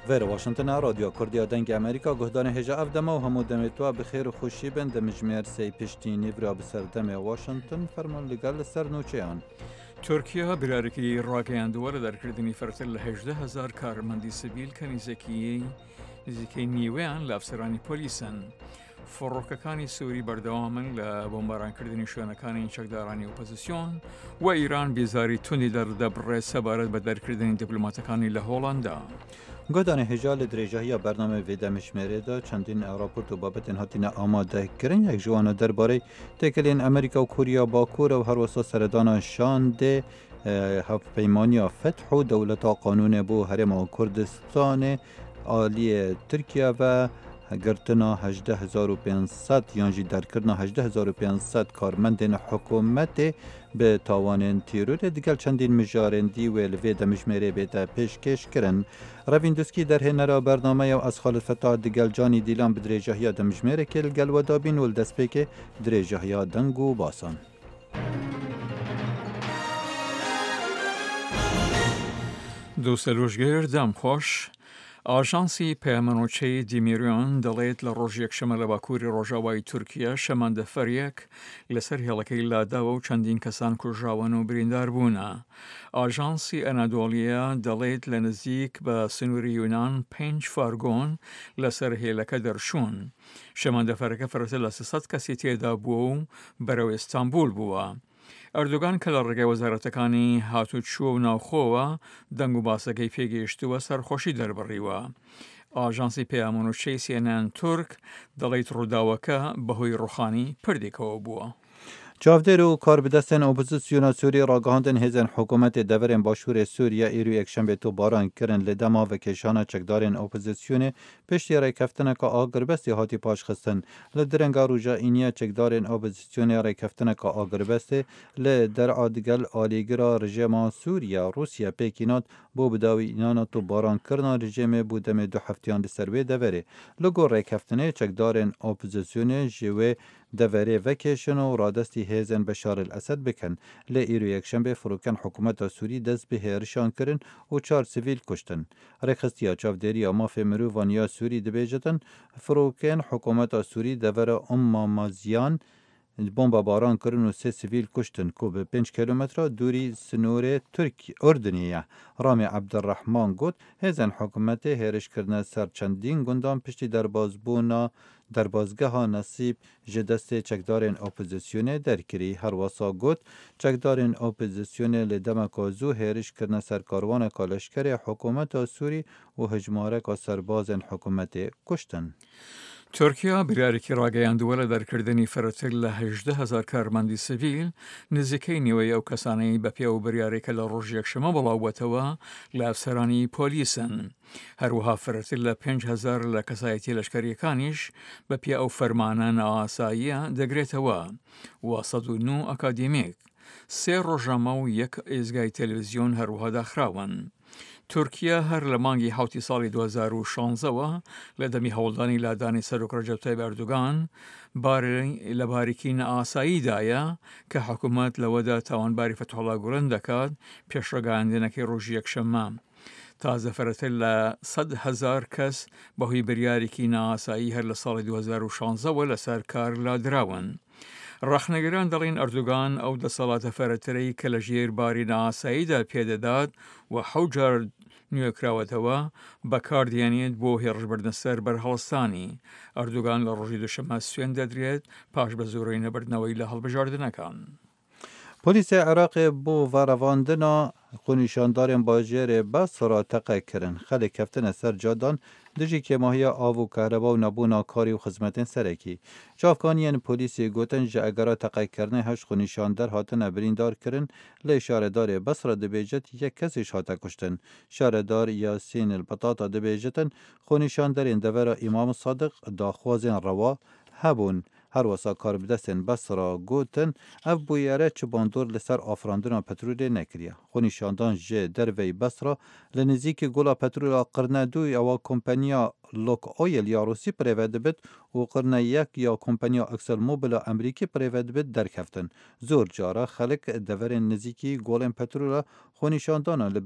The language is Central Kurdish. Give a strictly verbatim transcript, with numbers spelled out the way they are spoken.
ویر واشنطن رادیو کردیا دنگ امریکا گهدان هجا اف دما و همو دمتوا بخیر و خوشی بند مجمیر سی پشتی نیورا بسردم واشنطن فرمان لگل سر نوچیان. ترکیه برارکی راگەیاندووە لە دەرکردنی فەرتر لە هەژدە هەزار کارمەندی سیڤیل کە نزیکەی نزیکەی نیوەیان لە ئەفسەرانی پۆلیسن. فڕۆکەکانی سووری بەردەوامن لە بۆمبارانکردنی شوێنەکانی چەکدارانی ئۆپۆزیسیۆن و ئیران بیزاری توندی دەردەبڕێت سەبارەت بە دەرکردنی دیپلۆماتەکانی لە هۆڵندا. گهدان هجا لدرجه‌ی برنامه ویده مشمره دا چندین راپورت و بابت هاتین آماده کرن یک جوان درباره تکلین امریکا و کوریا باکور و هر وسا سردان شانده هفپیمانی فتح و دولت قانون بو هرم کردستان عالی ترکیه و گرتنا هجده هزار و پانصد یانجی درکردنا هجده هزار و پانصد کارمندین حکومت به تاوان تیرور دیگر چندین مجارندی و لوی دمجمره بیتا پیشکش کرن. رویندوسکی در هنرا برنامه و از خالد فتاح دیگر جانی دیلان بدریجه دمجمره کل گل و دابین و دسپیک دریجه دنگو باسان. دوست روشگر دم خوش ئاژانسی پەیامەنۆچەی دیمیریۆن دەڵێت لە ڕۆژ یەکشەمە لە باکووری ڕۆژاوای تورکیا شەمەندەفەرێک لەسەر هێڵەکەی لاداوە و چەندین کەسان کوژراون و بریندار بوونە. ئاژانسی ئەنادۆڵیە دەڵێت لە نزیک بە سنووری یونان پێنج فارگۆن لەسەر هێلەکە دەرچوون. شەمەندەفەرەکە فرەتە لە سەد کەسی تێدا بووە و بەرەو ئیستانبول بووە. ئەردوگان کە لە ڕێگەی وەزارەتەکانی هاتوچووە و ناوخۆوە دەنگ و باسەکەی پێگەیشتووە سەرخۆشی دەربڕیوە. ئاژانسی پەیامەنۆچەی سی ئێن ئێن تورک دەڵێت ڕووداوەکە بەهۆی ڕوخانی پردێکەوە بووە. چاودێر و کاربدەستن ئۆپۆزیسیۆنا سووری ڕاگەهاندن هێزن حکوومەتێ دەڤرên başûrê Sûriya êrû yekşembe tûbaran kirin li dema vekêşana çekdarên opozîsyonê piştî rêkeftineka agiribestê hatî paşxistin. Li direnga rûja îniya çekdarên opozîsyonê rêkeftineka agiribestê li der'a digel alîgira rejima Sûriya Rûsya pêkînat بۆ bidawînana tûbarankirina rejimê bû demê du heftiyan li ser wê deverê. Li gor rêkeftinê çekdarên opozîsyonê ji wê deverê vekêşin û radestî hêzên Beşar el-Esed bikin. Lê îrû yekşembe firûken hikûmeta Sûrî dest bi hêrişan kirin û çar sivîl kuştin. Rêxistiya çavdêriya mafê mirovan ya Sûrî dibêjin firûkên hikûmeta Sûrî devera Umma Maziyan bomba baran kirin û sê sivîl kuştin ku bi pênc kilometre dûrî sinûrê Türk Urdunê ye. Ramê Ebdirrehman got hêzên hikûmetê hêrişkirine ser çendîn gundan piştî derbazbûna derbazgeha Nesîb ji destê çekdarên opozîsyonê derkirî. Her wisa got çekdarên opozîsyonê li demeka zû hêriş kirine ser karwaneka leşkerê hikûmeta Sûrî û hejmareka serbazên hikûmetê kuştin. تورکیا برارێکی ڕاگەیاندووە لە دەرکردنی فەرەتر لە هەژدە هەزار کارمەندی سیڤیل نزیکەی نیوەی ئەو کەسانەی بە پێ و بریارێکە لە ڕۆژ یەکشەمە بڵاوبەتەوە لە ئەفسەرانی پۆلیسن. هەروەها فرەتر لە پێنج هەزار لە کەسایەتی لەشکریەکانیش بە پێ ئەو فەرمانە ناواساییە دەگرێتەوە و سەد و نۆ ئەکادیمیک. سێ ڕۆژنامە و یەک ئێزگای تەلەڤیزیۆن هەروەها داخراون. تورکیا هەر لە مانگی حوتی ساڵی دوو هەزار و شانزەوە لە دەمی هەوڵدانی لادانی سەرۆک ڕەجەب تایب ئەردوغان لە باریکی نەئاساییدایە کە حکوومەت لەوەدا تاوانباری فەتحوڵا گوڵن دەکات پێشڕەگەاندنەکەی ڕۆژی یەکشەممە. تازە فەرەتر لە سەد هەزار کەس بەهۆی بریارێکی نەئاسایی هەر لە ساڵی دوو هەزار و شانزەوە لەسەر کار لادراون. ڕەخنەگەران دەڵێن ئەردوغان ئەو دەسەڵاتە فەرەترەی کە لە ژێر باری نەئاساییدا پێدەدات و حەوت جار نوێکراوەتەوە بەکاردێنێت بۆ هێرشبردنە سەر بەرهەڵستانی. ئەردوغان لە ڕۆژی دووشەممە سوێن دەدرێت پاش بە زۆرەی نەبردنەوەی لە هەڵبژاردنەکان. پۆلیسê Iraqê بۆ veravandina xwenîşandarên bajêrê Basra teqe kirin. Xelek keftine ser cadan dijî kêmahiya av û kehreba û nebûna karî û xizmetên serekî. Çavkaniyên polîsê gotin ji egera teqekirinê heşt xwenîşandar hatine birîndar kirin. Lê şaredarê Basra dibêjit yek kesî hate kuştin. Şaredar Yasîn el-Betata dibêjitin xwenîşandarên devera İmam Sadiq daxwazên rewa hebûn. Her wisa karbidestên Basra gotin ev bûyere çi bandor li ser afirandina petrolê nekiriye. Xwenîşandan ji derveyê Basra li nizîkî gola petrola Qirnedû ewa kompanya Lok Oil ya Rûsî pirêve dibit û Qirneyek ya kompanya ExxonMobil a Emerîkî pirêve dibit derkeftin. Zor cara xelek deverên nizîkî golên petrola xwenîşandana li